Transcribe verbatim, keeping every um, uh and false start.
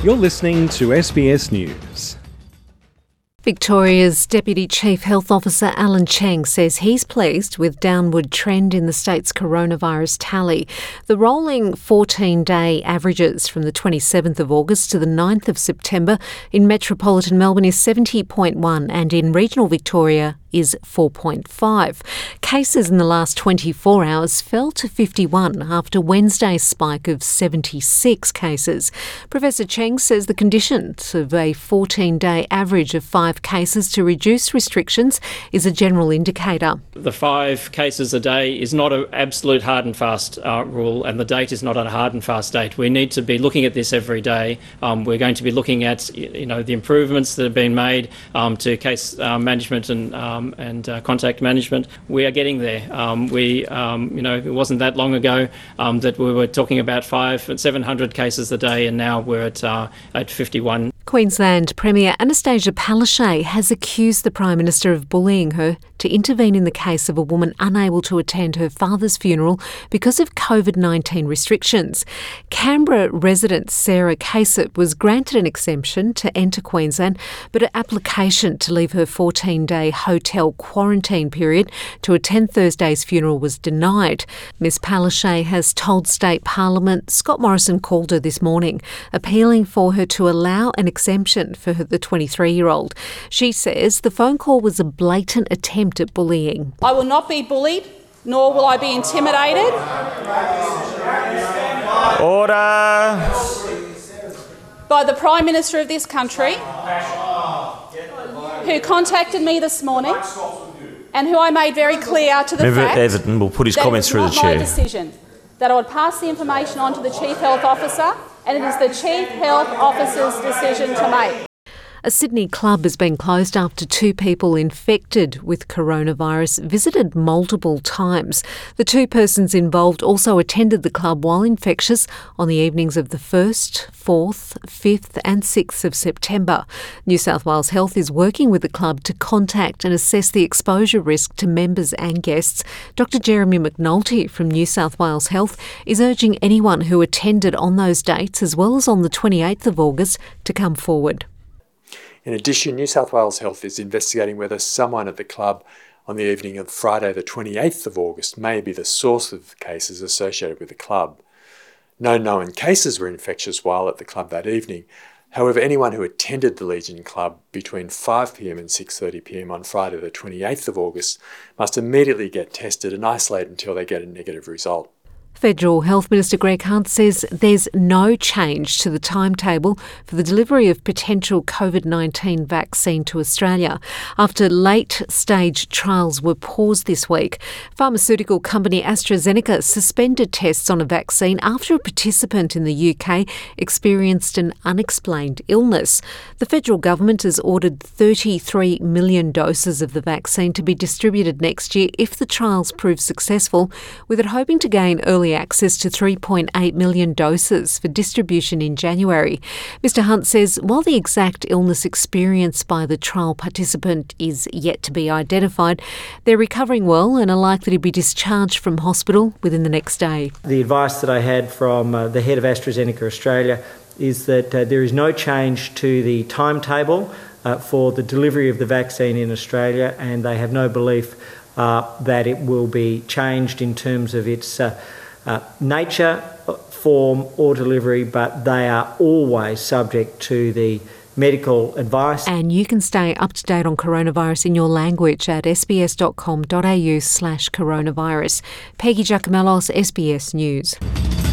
You're listening to S B S News. Victoria's Deputy Chief Health Officer Alan Cheng says he's pleased with downward trend in the state's coronavirus tally. The rolling fourteen-day averages from the twenty-seventh of August to the ninth of September in metropolitan Melbourne is seventy point one and in regional Victoria is four point five. Cases in the last twenty-four hours fell to fifty-one after Wednesday's spike of seventy-six cases. Professor Cheng says the conditions of a fourteen-day average of five cases to reduce restrictions is a general indicator. The five cases a day is not an absolute hard and fast uh, rule, and the date is not a hard and fast date. We need to be looking at this every day. Um, we're going to be looking at you know the improvements that have been made um, to case uh, management and um, and uh, contact management. We are getting there. Um, we, um, you know, it wasn't that long ago um, that we were talking about five and seven hundred cases a day, and now we're at uh, at fifty-one. Queensland Premier Anastasia Palaszczuk has accused the Prime Minister of bullying her to intervene in the case of a woman unable to attend her father's funeral because of COVID nineteen restrictions. Canberra resident Sarah Kasip was granted an exemption to enter Queensland, but her application to leave her fourteen-day hotel quarantine period to attend Thursday's funeral was denied. Miss Palaszczuk has told State Parliament Scott Morrison called her this morning, appealing for her to allow an exemption for her, the twenty-three-year-old. She says the phone call was a blatant attempt at bullying. I will not be bullied, nor will I be intimidated. Order. By the Prime Minister of this country, who contacted me this morning and who I made very clear to the Member fact Everton will put his that comments it was through the not my chair. decision, that I would pass the information on to the Chief Health Officer, and it is the Chief Health Officer's decision to make. A Sydney club has been closed after two people infected with coronavirus visited multiple times. The two persons involved also attended the club while infectious on the evenings of the first, fourth, fifth and sixth of September. New South Wales Health is working with the club to contact and assess the exposure risk to members and guests. Doctor Jeremy McNulty from New South Wales Health is urging anyone who attended on those dates, as well as on the twenty-eighth of August, to come forward. In addition, New South Wales Health is investigating whether someone at the club on the evening of Friday the twenty-eighth of August may be the source of cases associated with the club. No known cases were infectious while at the club that evening. However, anyone who attended the Legion Club between five p m and six thirty p m on Friday the twenty-eighth of August must immediately get tested and isolated until they get a negative result. Federal Health Minister Greg Hunt says there's no change to the timetable for the delivery of potential COVID nineteen vaccine to Australia after late-stage trials were paused this week. Pharmaceutical company AstraZeneca suspended tests on a vaccine after a participant in the U K experienced an unexplained illness. The federal government has ordered thirty-three million doses of the vaccine to be distributed next year if the trials prove successful, with it hoping to gain early access to three point eight million doses for distribution in January. Mister Hunt says while the exact illness experienced by the trial participant is yet to be identified, they're recovering well and are likely to be discharged from hospital within the next day. The advice that I had from uh, the head of AstraZeneca Australia is that uh, there is no change to the timetable uh, for the delivery of the vaccine in Australia, and they have no belief uh, that it will be changed in terms of its uh, Uh, nature, form or delivery, but they are always subject to the medical advice. And you can stay up to date on coronavirus in your language at sbs.com.au slash coronavirus. Peggy Giacomellos, S B S News.